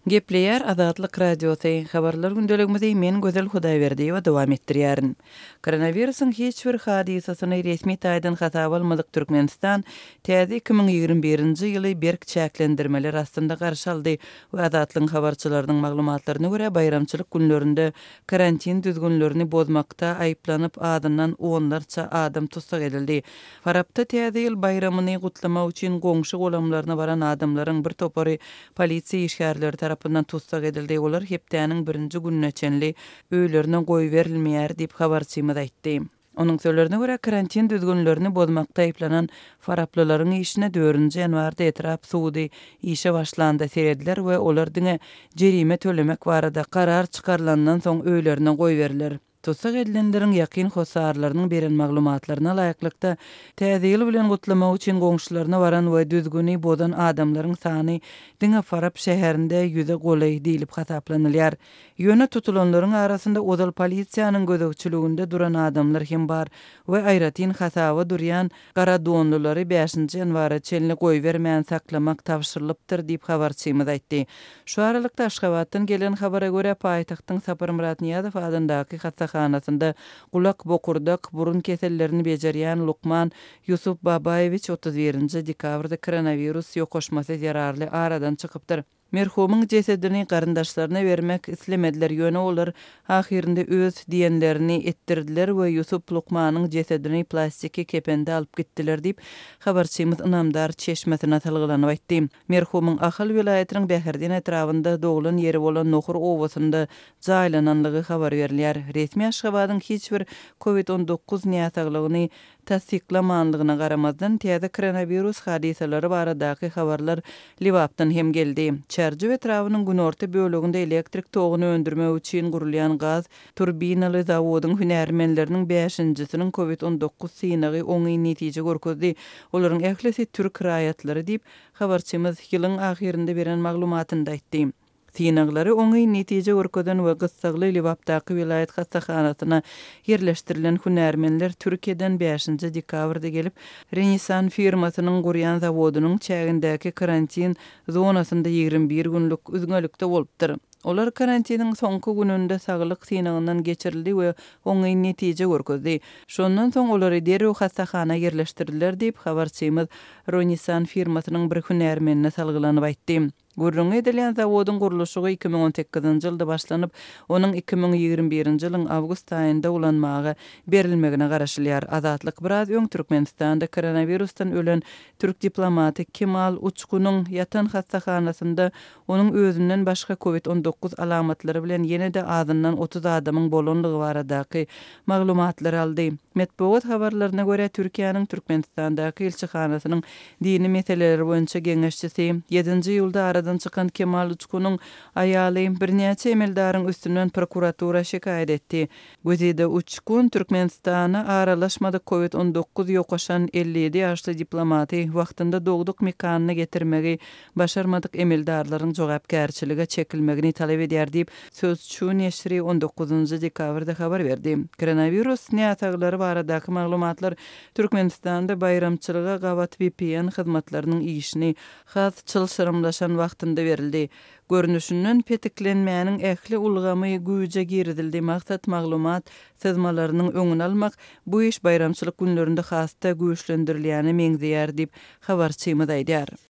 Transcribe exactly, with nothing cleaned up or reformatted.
Gepleyer Azatlyk Radiosu habarlar gündeligimizi men Gözel Hudaýberdi we dowam etdirýärin. Koronawirusyň hiç bir hadisasyny resmi taýdan hasaba almadyk Türkmenistan täze iki ming ýigirme birinji ýyly berk çäklendirmeler astynda garşy aldy we Azatlyk habarçylarynyň maglumatlaryna görä bayramçylyk günlerinde karantin düzgünlerini bozmakda aýyplanyp adından onlarça adam tutsak edildi. Farapda täze ýyl bayramyny gutlamak üçin goňşy golamlaryna baran adamlaryň bir topary polisiýa işgärleri tarapyndan tutsak edildi. Olar hepdäniň birinji gününe çenli öýlerine goý berilmeýär diýip habarçymyz aýtdy. Onun sözlerine göre karantin düzgünlerini bozmakta aýplanan faraplylaryň işine dördünji ýanwarda etrap suwdy işe başlandy serediler we olar diňe jerime tölemek barada karar çykarlandan soň öýlerine goý berilýär. Tutsak edilenlerin ýakyn hosarlarynyň beren maglumatlaryna laýyklykda täze ýyl bilen gutlamak üçin goňşylaryna baran we düzgüni bozan adamlaryň sany diňe Farap şäherinde ýüze golay diýilip hasaplanylýar. Ýöne tutulanlaryň arasynda odal polisiýanyň gözegçiliginde duran adamlar hem bar we aýratyn hasaba durýan gara donlulary beşinji ýanwara çenli goý bermän saklamak tapşyrylypdyr diýip habarçymyz aýtdy. Şu aralykda Aşgabatdan gelen habara görä paýtagtyň Sapar Murat Niýazow adyndaky hastahanasynda gulak bokurdak burun kesellerini bejerýän Lukman Yusuf Babaýewich otuz birinji dekabrda koronavirus ýokoşmasy ýararly aradan çykypdyr. Merhumun cesedini garyndaşlaryna bermek islemediler ýöne olar ahirinde öz diýenlerini etdirdiler we Yusuf Lukmanyň cesedini plastiki kepende alyp gitdiler diýip habarçymyz Inamdar çeşmesine talgylanyp aýtdy. Merhumun Ahal vilayatynyň Bäherdin etrafynda doglan ýeri bolan Nohur owasynda jaýlananlygy habar berilýär. Resmi Aşgabatyň hiç bir covid on dokuz näsaglygyny tasdiklamanlygyna garamazdan täze koronavirus hadisalary baradaky habarlar Liwapdan hem geldi. Çerji etrafynyň günorta böleginde elektrik togyny öndürmek üçin gurulýan gaz turbinaly zawodyň hünärmenleriniň beşinjisiniň covid on dokuz synygy oňy netije görkezdi. Olaryň ählisi türk raýatlary diýip habarçymyz ýylyň ahirinde beren maglumatynda aýtdy. Synaglary oňy netije görkezden we gyssagly Liwapdaky vilayat hastahanasyna ýerleşdirilen hünärmenler Türkiýeden beşinji dekabrda gelip Renesan firmasynyň gurýan zawodynyň çägindäki karantin zonasynda ýigirme bir günlük üzgünlükde bolupdyr. Olar karantiniň soňky gününde saglyk synagyndan geçirildi we oňy netije görkezdi. Şondan soň olary derrew hastahana ýerleşdirdiler diýip habarçymyz Renesan firmasynyň bir hünärmenine salgylanyp aýtdy. Gurrun edilen zawodyň gurulşy iki ming on sekizinji ýylda başlanyp, onuň iki ming ýigirme birinji ýylyň awgust aýynda ulanmagy berilmegine garaşylýar. Azatlyk biraz öň Türkmenistanda koronavirusdan ölen türk diplomaty Kemal Uçkunyň ýatan hastahanasynda onuň özünden başga covid on dokuz alamatlary bilen ýene-de azyndan otuz adamyň bolanlygy baradaky maglumatlary aldy. Medpuat habarlaryna görä Türkiýanyň Türkmenistandaky elçihanasynyň dini meseleleri boýunça geňeşçisi ýedinji ýylda aradan çykan Kemal Uçkunyň aýaly birnäçe emeldaryň üstünden prokuratura şikayet etdi. Gözide Uçkun Türkmenistana aralaşmady covid on dokuz ýokaşan elli ýedi ýaşly diplomaty wagtynda dogduk mekanyna getirmegi başarmadyk emeldarlaryň jogapkärçiligi çekilmegini talap edýär diýip Sözçü neşri on dokuzunji dekabrda habar berdi. Koronavirus näsaglary baradaky maglumatlar Türkmenistanda bayramçylyga gabat V P N hyzmatlarynyň işini has çylşyrymlaşan wagtynda berildi. Görnüşinden petiklenmäniň ähli ulgamy güýje girdildi. Maksat maglumat sezmalarynyň öňüni almak bu iş bayramçylyk günlerinde hasda güýçlendirilýäni meňzeýär diýip habarçymyz aýdýar.